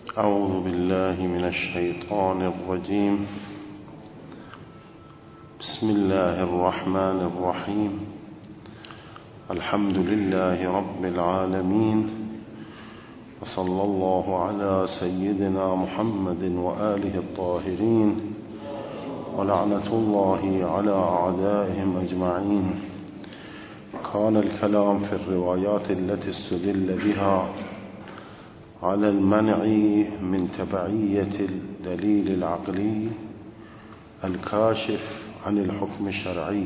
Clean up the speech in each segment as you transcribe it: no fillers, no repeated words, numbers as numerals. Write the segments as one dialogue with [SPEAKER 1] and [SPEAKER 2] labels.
[SPEAKER 1] أعوذ بالله من الشيطان الرجيم. بسم الله الرحمن الرحيم. الحمد لله رب العالمين، وصلى الله على سيدنا محمد وآله الطاهرين، ولعنة الله على أعدائهم أجمعين. كان الكلام في الروايات التي استدل بها على المنع من تبعية الدليل العقلي الكاشف عن الحكم الشرعي.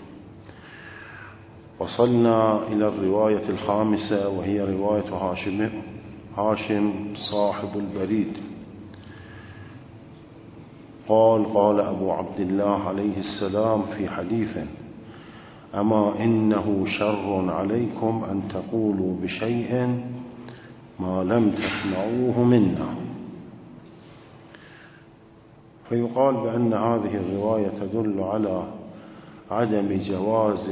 [SPEAKER 1] وصلنا إلى الرواية الخامسة، وهي رواية هاشم صاحب البريد. قال أبو عبد الله عليه السلام في حديث: أما إنه شر عليكم أن تقولوا بشيء ما لم تسمعوه منا. فيقال بأن هذه الرواية تدل على عدم جواز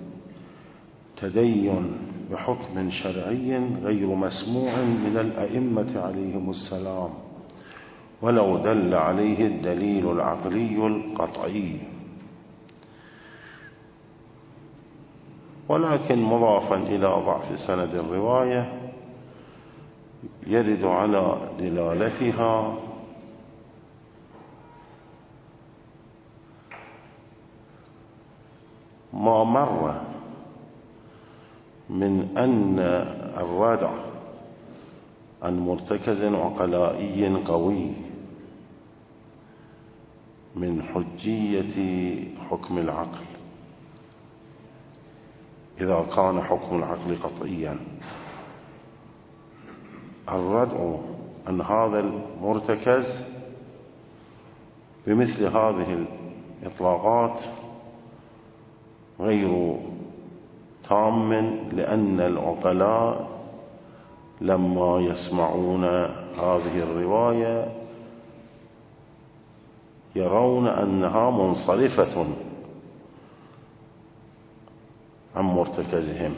[SPEAKER 1] التدين بحكم شرعي غير مسموع من الأئمة عليهم السلام، ولو دل عليه الدليل العقلي القطعي. ولكن مضافا إلى ضعف سند الرواية يرد على دلالتها ما مر من أن الردع عن مرتكز عقلائي قوي من حجية حكم العقل إذا كان حكم العقل قطعيا. الردع عن هذا المرتكز بمثل هذه الإطلاقات غير تام، لأن العقلاء لما يسمعون هذه الرواية يرون أنها منصرفة عن مرتكزهم،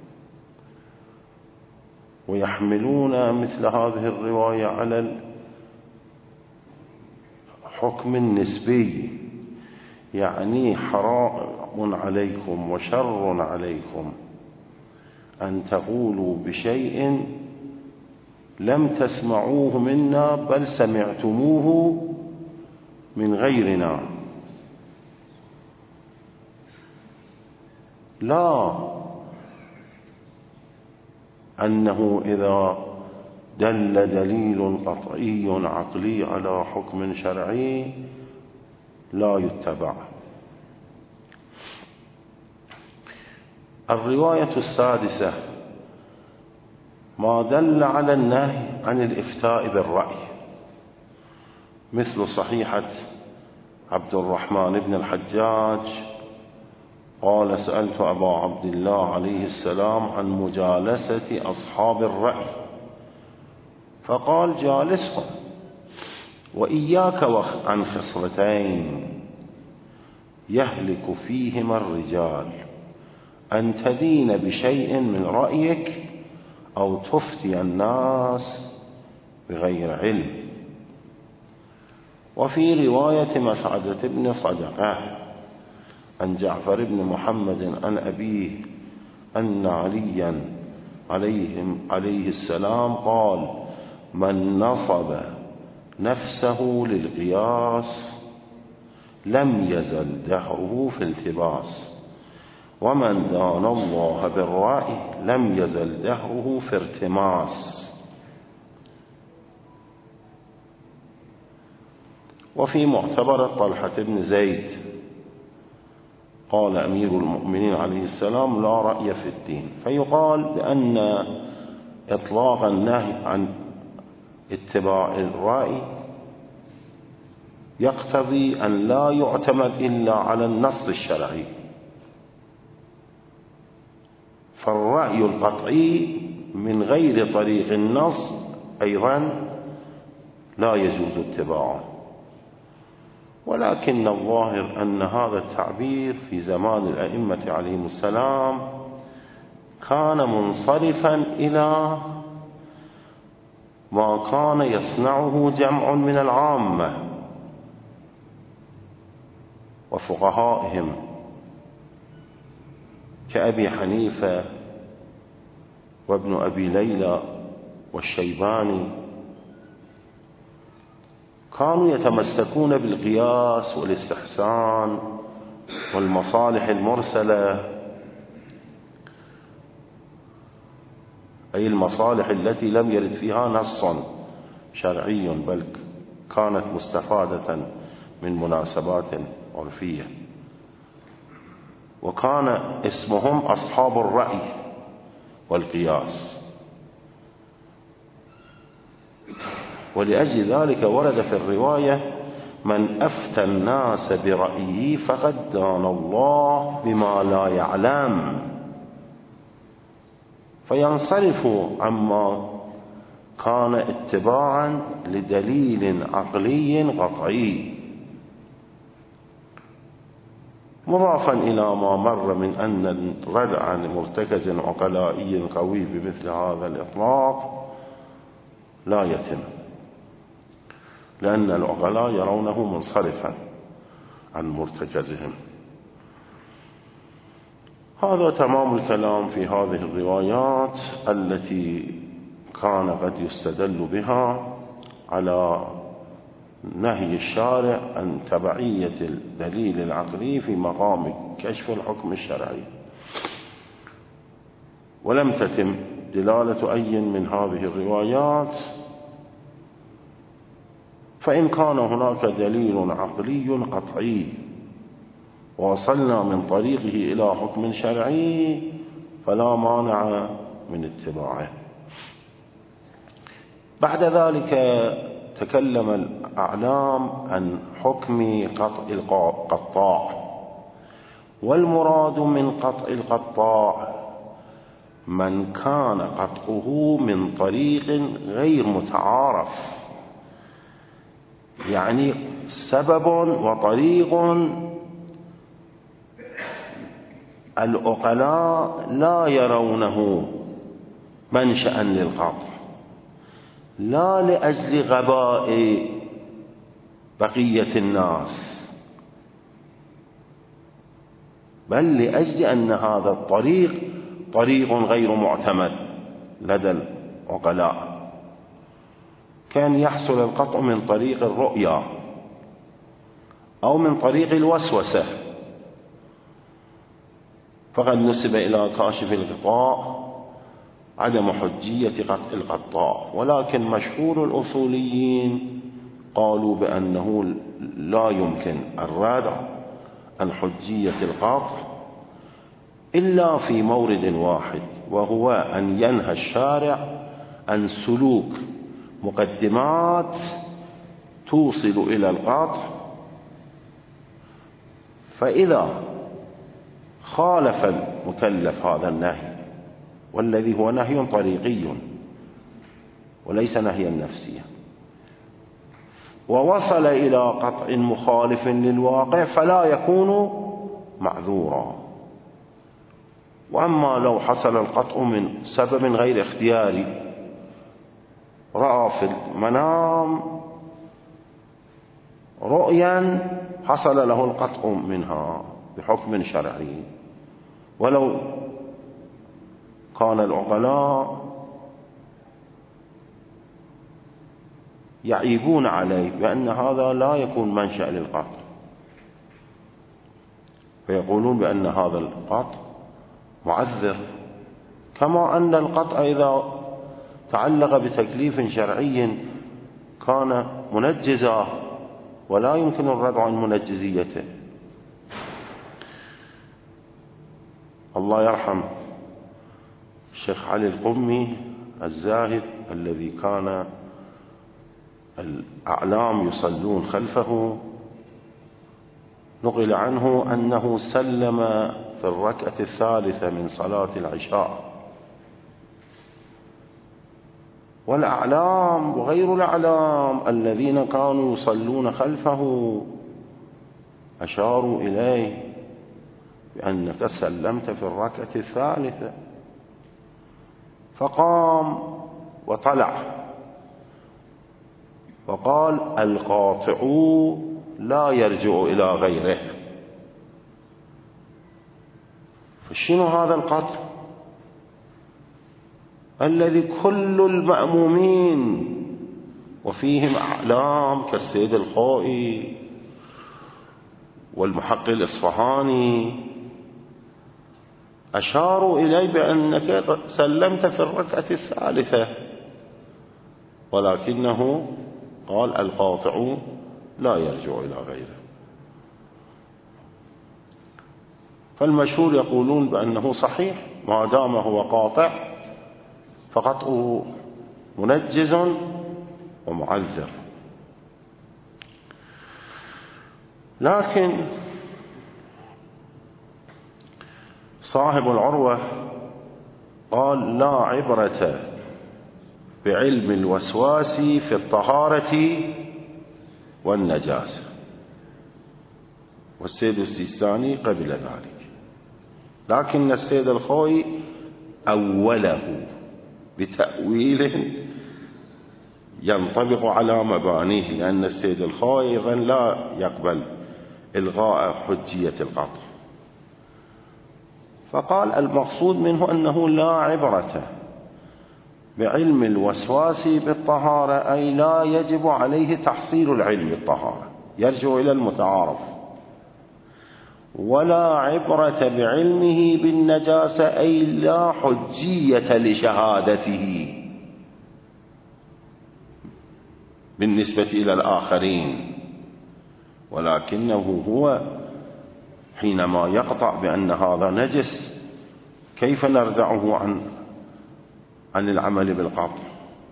[SPEAKER 1] ويحملون مثل هذه الرواية على الحكم النسبي، يعني حرام عليكم وشر عليكم أن تقولوا بشيء لم تسمعوه منا بل سمعتموه من غيرنا. لا، أنه إذا دل دليل قطعي عقلي على حكم شرعي لا يتبع. الرواية السادسة ما دل على النهي عن الإفتاء بالرأي، مثل صحيحة عبد الرحمن بن الحجاج قال: سألت أبا عبد الله عليه السلام عن مجالسة أصحاب الرأي، فقال: جالسهم وإياك عن خصلتين يهلك فيهما الرجال: أن تدين بشيء من رأيك أو تفتي الناس بغير علم. وفي رواية مسعدة بن صدقة عن جعفر بن محمد عن أبيه أن عليا عليه السلام قال: من نصب نفسه للقياس لم يزل دهره في التباس، ومن دان الله بالرأي لم يزل دهره في ارتماس. وفي معتبر طلحة بن زيد قال أمير المؤمنين عليه السلام: لا رأي في الدين. فيقال بأن إطلاق النهي عن اتباع الرأي يقتضي أن لا يعتمد إلا على النص الشرعي، فالرأي القطعي من غير طريق النص أيضا لا يجوز اتباعه. ولكن الظاهر أن هذا التعبير في زمان الأئمة عليهم السلام كان منصرفا إلى ما كان يصنعه جمع من العامة وفقهائهم كأبي حنيفة وابن أبي ليلى والشيباني، كانوا يتمسكون بالقياس والاستحسان والمصالح المرسلة، أي المصالح التي لم يرد فيها نص شرعي بل كانت مستفادة من مناسبات عرفية. وكان اسمهم أصحاب الرأي والقياس، ولأجل ذلك ورد في الرواية: من أفتى الناس برأيه فقد دان الله بما لا يعلم، فينصرف عما كان اتباعا لدليل عقلي قطعي. مضافا إلى ما مر من أن الردع عن مرتكز عقلائي قوي بمثل هذا الإطلاق لا يتم، لأن العقلاء يرونه منصرفا عن مرتكزهم. هذا تمام الكلام في هذه الروايات التي كان قد يستدل بها على نهي الشارع عن تبعية الدليل العقلي في مقام كشف الحكم الشرعي. ولم تتم دلالة أي من هذه الروايات، فإن كان هناك دليل عقلي قطعي ووصلنا من طريقه إلى حكم شرعي فلا مانع من اتباعه. بعد ذلك تكلم الأعلام عن حكم قطع القطاع، والمراد من قطع القطاع من كان قطعه من طريق غير متعارف، يعني سبب وطريق العقلاء لا يرونه منشأ للقطع، لا لأجل غباء بقية الناس، بل لأجل أن هذا الطريق طريق غير معتمد لدى العقلاء. كان يحصل القطع من طريق الرؤيا أو من طريق الوسوسة، فقد نسب إلى كاشف الغطاء عدم حجية قطع القطاع، ولكن مشهور الأصوليين قالوا بأنه لا يمكن الردع عن حجية القطع إلا في مورد واحد، وهو أن ينهى الشارع عن سلوك مقدمات توصل إلى القطع، فإذا خالف المكلف هذا النهي، والذي هو نهي طريقي وليس نهيا نفسيا، ووصل إلى قطع مخالف للواقع فلا يكون معذورا. وأما لو حصل القطع من سبب غير اختياري، رأى في المنام رؤيا حصل له القطع منها بحكم شرعي، ولو كان العقلاء يعيبون عليه بأن هذا لا يكون منشأ للقطع، فيقولون بأن هذا القطع معذر، كما أن القطع إذا تعلق بتكليف شرعي كان منجزا ولا يمكن الردع عن منجزيته. الله يرحم الشيخ علي القمي الزاهد الذي كان الأعلام يصلون خلفه، نقل عنه أنه سلم في الركعة الثالثة من صلاة العشاء، والأعلام وغير الأعلام الذين كانوا يصلون خلفه أشاروا إليه بأنك سلمت في الركعة الثالثة، فقام وطلع فقال القاطع لا يرجع إلى غيره. فشنو هذا القطع الذي كل المأمومين وفيهم أعلام كالسيد الخوئي والمحقق الإصفهاني أشاروا إليه بأنك سلمت في الركعة الثالثة، ولكنه قال القاطع لا يرجع إلى غيره. فالمشهور يقولون بأنه صحيح ما دام هو قاطع فقطعه منجز ومعذر. لكن صاحب العروة قال لا عبرة بعلم الوسواس في الطهارة والنجاسة، والسيد السيستاني قبل ذلك، لكن السيد الخوئي أوله بتأويل ينطبق على مبانيه، لأن السيد الخوئي أيضا لا يقبل إلغاء حجية القطع، فقال المقصود منه أنه لا عبرة بعلم الوسواس بالطهارة، أي لا يجب عليه تحصيل العلم بالطهارة، يرجع إلى المتعارف، ولا عبرة بعلمه بالنجاسة، أي لا حجية لشهادته بالنسبة إلى الآخرين، ولكنه هو حينما يقطع بأن هذا نجس كيف نردعه عن العمل بالقطع؟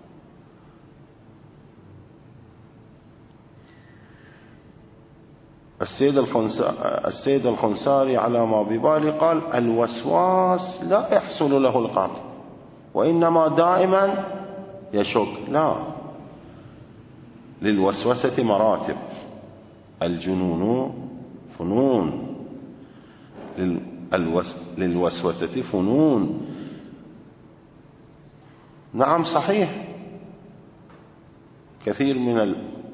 [SPEAKER 1] السيد الخنساري على ما ببالي قال الوسواس لا يحصل له القطع، وإنما دائما يشك. لا، للوسوسة مراتب، الجنون فنون، للوسوسة فنون. نعم صحيح، كثير من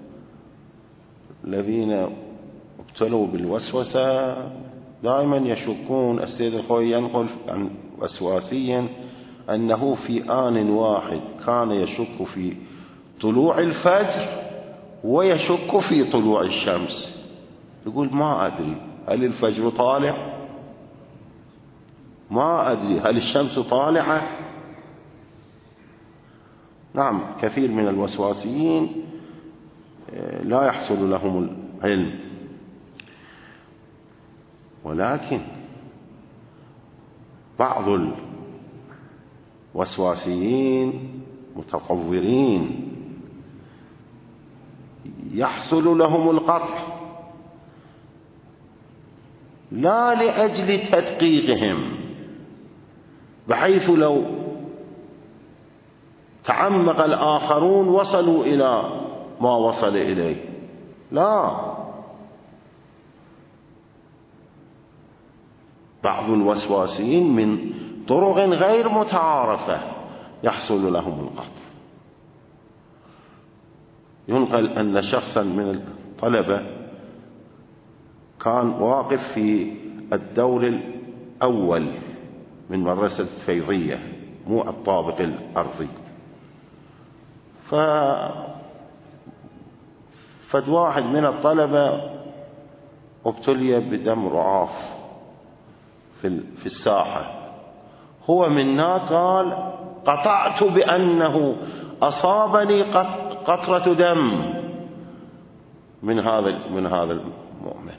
[SPEAKER 1] الذين ابتلوا بالوسوسة دائما يشكون. السيد الخوئي ينقل عن وسواسيا أنه في آن واحد كان يشك في طلوع الفجر ويشك في طلوع الشمس، يقول ما أدري هل الفجر طالع، ما أدري هل الشمس طالعة. نعم، كثير من الوسواسيين لا يحصل لهم العلم، ولكن بعض الوسواسيين متطورين يحصل لهم القطع لا لأجل تدقيقهم، بحيث لو تعمق الآخرون وصلوا إلى ما وصل إليه. لا، بعض الوسواسين من طرق غير متعارفة يحصل لهم القطع. ينقل أن شخصا من الطلبة كان واقف في الدور الأول من مدرسة الفيضية، مو الطابق الأرضي، فد واحد من الطلبة ابتلي بدم رعاف في الساحة، هو منا قال قطعت بأنه أصابني قطرة دم من هذا المؤمن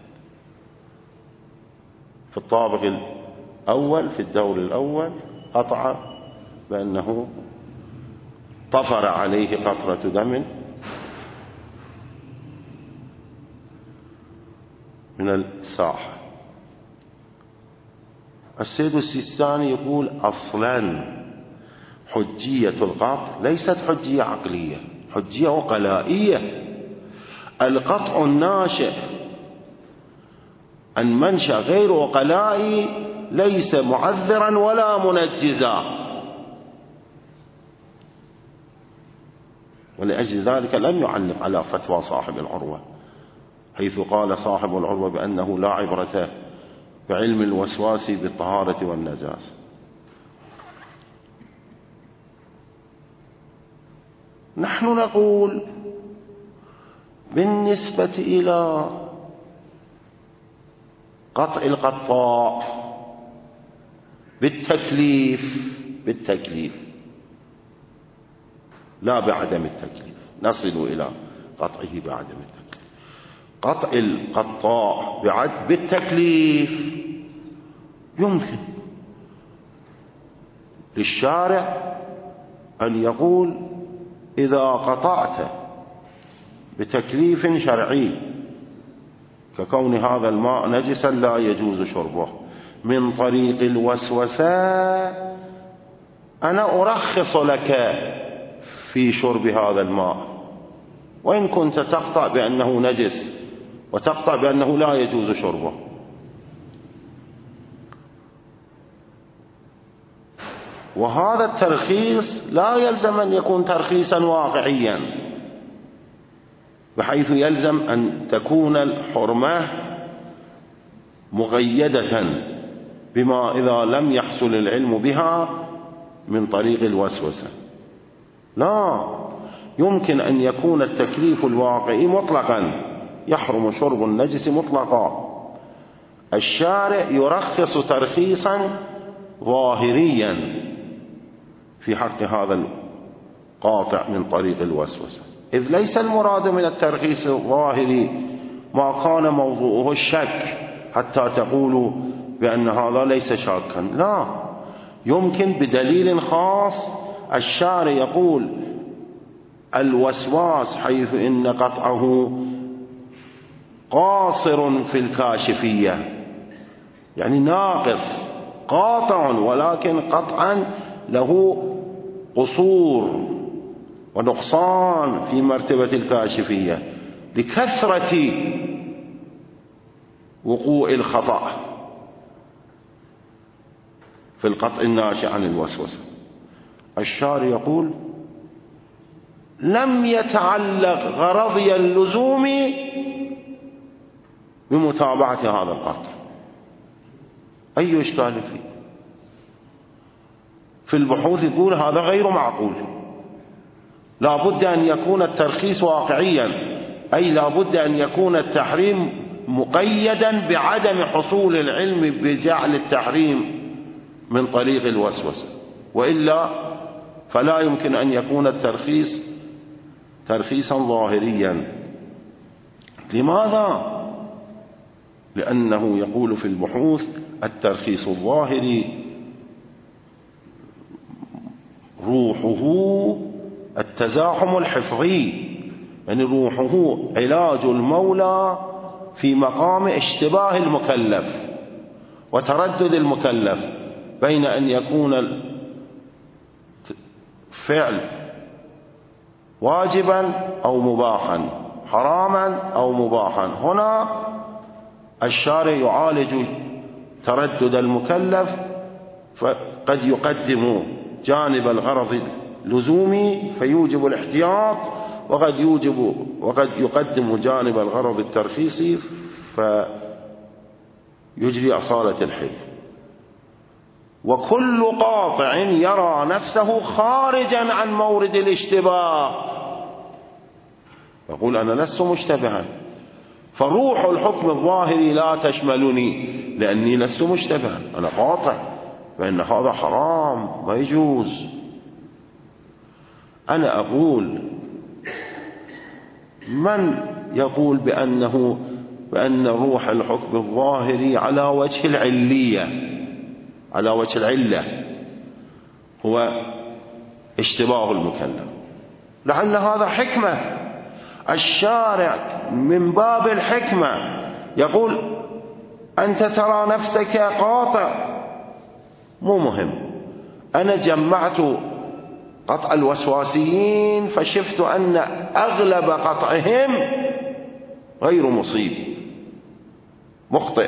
[SPEAKER 1] في الطابق الأول في الدور الأول، قطع بأنه طفر عليه قطرة دم من الساحة. السيد السيستاني يقول أصلا حجية القطع ليست حجية عقلية، حجية عقلائية. القطع الناشئ عن منشأ غير عقلائي ليس معذرا ولا منجزا، ولأجل ذلك لم يعلق على فتوى صاحب العروة، حيث قال صاحب العروة بأنه لا عبرة بعلم الوسواس بالطهارة والنجاسة. نحن نقول بالنسبة إلى قطع القطاع بالتكليف لا بعدم التكليف، نصل إلى قطعه بعدم التكليف. قطع القطاع بالتكليف يمكن للشارع أن يقول إذا قطعت بتكليف شرعي ككون هذا الماء نجسا لا يجوز شربه من طريق الوسوسة، أنا أرخص لك في شرب هذا الماء، وإن كنت تقطع بأنه نجس وتقطع بأنه لا يجوز شربه. وهذا الترخيص لا يلزم أن يكون ترخيصا واقعيا، بحيث يلزم أن تكون الحرمة مقيدة بما إذا لم يحصل العلم بها من طريق الوسوسة. لا، يمكن أن يكون التكليف الواقعي مطلقا، يحرم شرب النجس مطلقا. الشارع يرخص ترخيصا ظاهريا في حق هذا القاطع من طريق الوسوسة، إذ ليس المراد من الترخيص الظاهري ما كان موضوعه الشك حتى تقولوا بأن هذا ليس شاكا. لا، يمكن بدليل خاص الشارع يقول الوسواس حيث إن قطعه قاصر في الكاشفية، يعني ناقص قاطع ولكن قطعا له قصور ونقصان في مرتبة الكاشفية لكثرة وقوع الخطأ في القطع الناشئ عن الوسوسة. الشارع يقول لم يتعلق غرضي اللزوم بمتابعة هذا القطع، أي إشكال فيه؟ في البحوث يقول هذا غير معقول، لا بد أن يكون الترخيص واقعيا، أي لا بد أن يكون التحريم مقيدا بعدم حصول العلم بجعل التحريم من طريق الوسوسة، وإلا فلا يمكن أن يكون الترخيص ترخيصا ظاهريا. لماذا؟ لأنه يقول في البحوث الترخيص الظاهري روحه التزاحم الحفظي، يعني روحه علاج المولى في مقام اشتباه المكلف وتردد المكلف بين أن يكون الفعل واجبا أو مباحا، حراما أو مباحا. هنا الشارع يعالج تردد المكلف، فقد يقدم جانب الغرض اللزومي فيوجب الاحتياط، وقد يقدم جانب الغرض الترخيصي فيجري أصالة الحل. وكل قاطع يرى نفسه خارجا عن مورد الاشتباه يقول أنا لست مشتبها، فروح الحكم الظاهري لا تشملني لأني لست مشتبها، أنا قاطع بأن هذا حرام ما يجوز. أنا أقول من يقول بأن روح الحكم الظاهري على وجه العلية، على وجه العلة هو اشتباه المكلف؟ لعل هذا حكمة، الشارع من باب الحكمة يقول أنت ترى نفسك قاطع، مو مهم، أنا جمعت قطع الوسواسيين فشفت أن أغلب قطعهم غير مصيب مخطئ،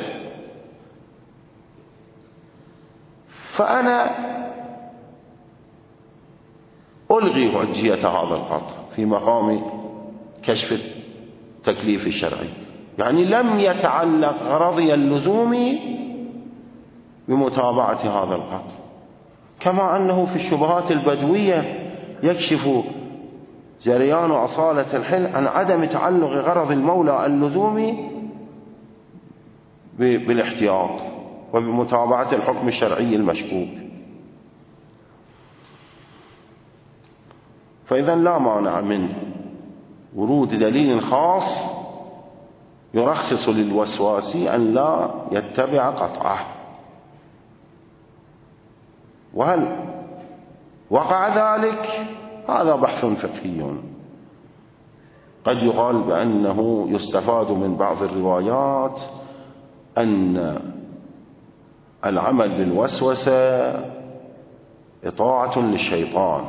[SPEAKER 1] فأنا ألغي حجية هذا القطع في مقام كشف التكليف الشرعي، يعني لم يتعلق غرضي اللزومي بمتابعة هذا القطع، كما أنه في الشبهات البدوية يكشف جريان أصالة الحل عن عدم تعلق غرض المولى اللزومي بالاحتياط وبمتابعة الحكم الشرعي المشكوك. فإذا لا مانع من ورود دليل خاص يرخص للوسواسي أن لا يتبع قطعه. وهل وقع ذلك؟ هذا بحث فقهي. قد يقال بأنه يستفاد من بعض الروايات أن العمل بالوسوسة إطاعة للشيطان.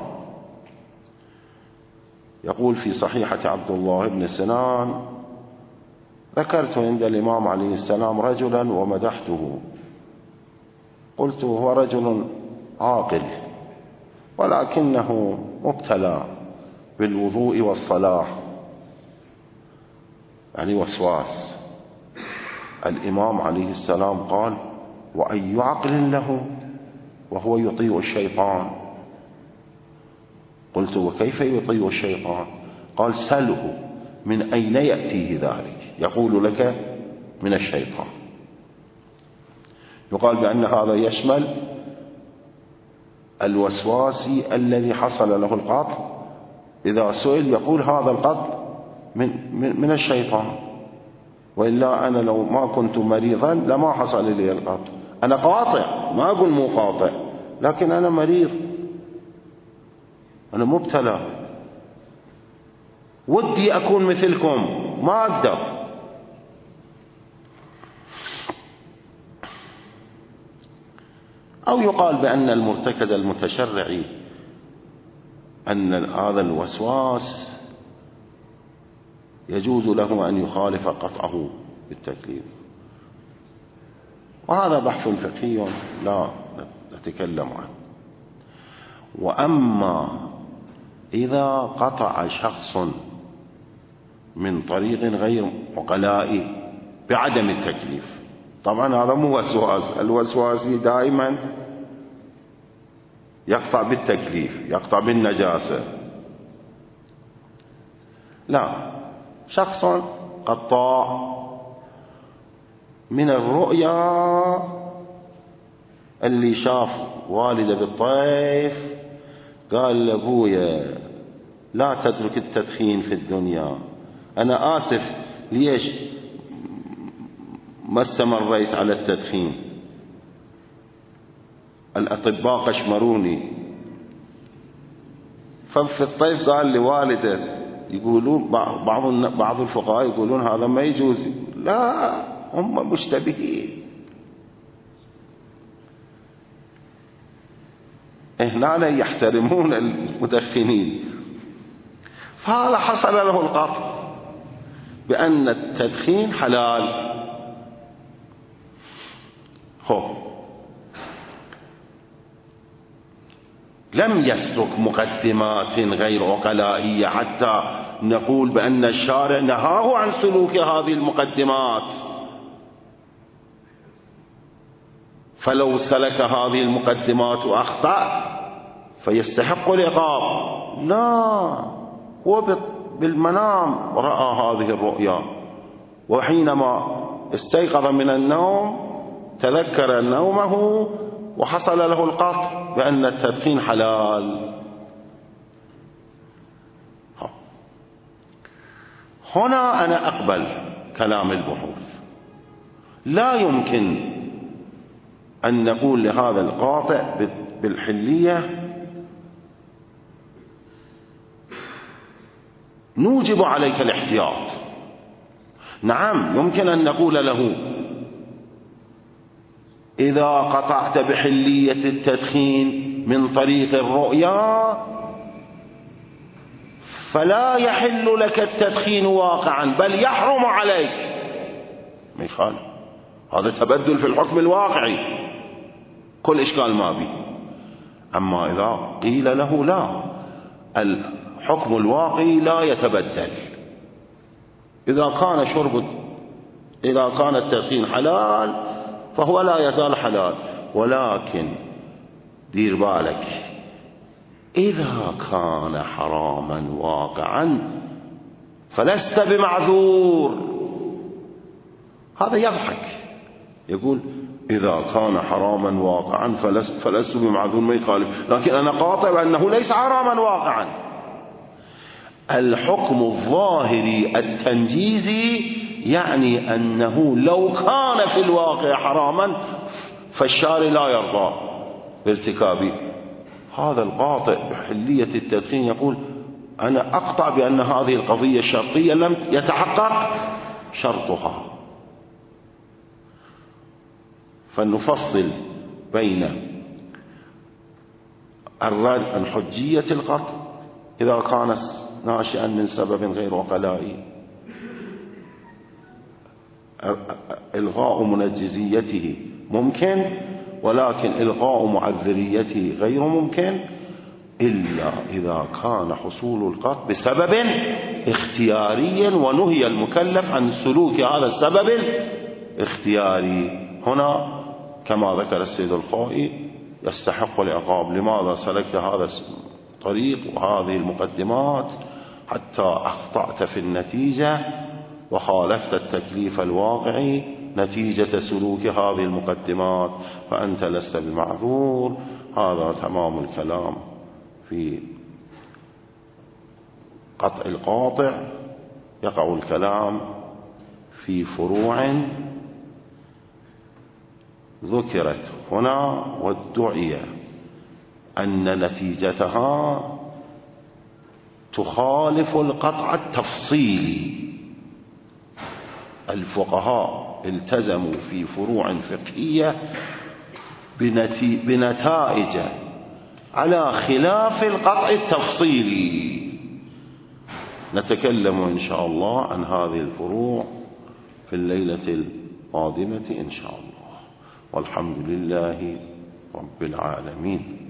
[SPEAKER 1] يقول في صحيحة عبد الله بن سنان: ذكرت عند الإمام عليه السلام رجلا ومدحته، قلت هو رجل عاقل ولكنه مبتلى بالوضوء والصلاة، يعني وسواس. الإمام عليه السلام قال: وأي عقل له وهو يطيع الشيطان؟ قلت: وكيف يطيع الشيطان؟ قال: سله من أين يأتيه ذلك؟ يقول لك من الشيطان. يقال بأن هذا يشمل الوسواسي الذي حصل له القطع، إذا سئل يقول هذا القطع من الشيطان، وإلا أنا لو ما كنت مريضا لما حصل لي القطع. أنا قاطع، ما أقول مو قاطع، لكن أنا مريض، أنا مبتلى، ودي أكون مثلكم ما أقدر. أو يقال بأن المرتكز المتشرعي أن هذا الوسواس يجوز له أن يخالف قطعه بالتكليف، وهذا بحث فقهي لا نتكلم عنه. وأما إذا قطع شخص من طريق غير عقلائي بعدم التكليف، طبعا هذا مو وسواس، الوسواسي دائما يقطع بالتكليف، يقطع بالنجاسة. لا، شخص قطاع من الرؤيا اللي شاف والده بالطيف قال لأبويا لا تترك التدخين في الدنيا، أنا آسف ليش ما استمريت على التدخين، الأطباء قشمروني. ففي الطيف قال لوالده، يقولون بعض الفقهاء يقولون هذا ما يجوز، لا هم مشتبهين، هنا يحترمون المدخنين. فهذا حصل له القطع بأن التدخين حلال. لم يسلك مقدمات غير عقلائية حتى نقول بأن الشارع نهاه عن سلوك هذه المقدمات، فلو سلك هذه المقدمات وأخطأ فيستحق العقاب. لا، هو بالمنام رأى هذه الرؤيا، وحينما استيقظ من النوم تذكر نومه وحصل له القطع بأن التدخين حلال. هنا أنا أقبل كلام البحوث، لا يمكن أن نقول لهذا القاطع بالحلية نوجب عليك الاحتياط. نعم، يمكن أن نقول له إذا قطعت بحلية التدخين من طريق الرؤيا فلا يحل لك التدخين واقعا بل يحرم عليك. ما يخالف، هذا تبدل في الحكم الواقعي، كل إشكال ما به. أما إذا قيل له لا، حكم الواقي لا يتبدل. إذا كان التدخين حلال فهو لا يزال حلال، ولكن دير بالك إذا كان حراما واقعا فلست بمعذور. هذا يضحك، يقول إذا كان حراما واقعا فلست بمعذور، ما يخالف، لكن أنا قاطع بأنه ليس حراما واقعا. الحكم الظاهري التنجيزي يعني أنه لو كان في الواقع حراما فالشارع لا يرضى بارتكابه. هذا القاطع بحلية التدخين يقول أنا أقطع بأن هذه القضية الشرطية لم يتحقق شرطها. فنفصل بين الرد عن حجية القطع إذا كان ناشئا من سبب غير وقلائي، إلغاء منجزيته ممكن، ولكن إلغاء معذريته غير ممكن إلا إذا كان حصول القطع بسبب اختياري ونهي المكلف عن سلوك هذا السبب الاختياري. هنا كما ذكر السيد الخوئي يستحق العقاب. لماذا سلكت هذا الطريق وهذه المقدمات؟ حتى أخطأت في النتيجة وخالفت التكليف الواقعي نتيجة سلوك هذه المقدمات، فأنت لست بمعذور. هذا تمام الكلام في قطع القاطع. يقع الكلام في فروع ذكرت هنا وادعي أن نتيجتها تخالف القطع التفصيلي. الفقهاء التزموا في فروع فقهية بنتائج على خلاف القطع التفصيلي. نتكلم إن شاء الله عن هذه الفروع في الليلة القادمة إن شاء الله، والحمد لله رب العالمين.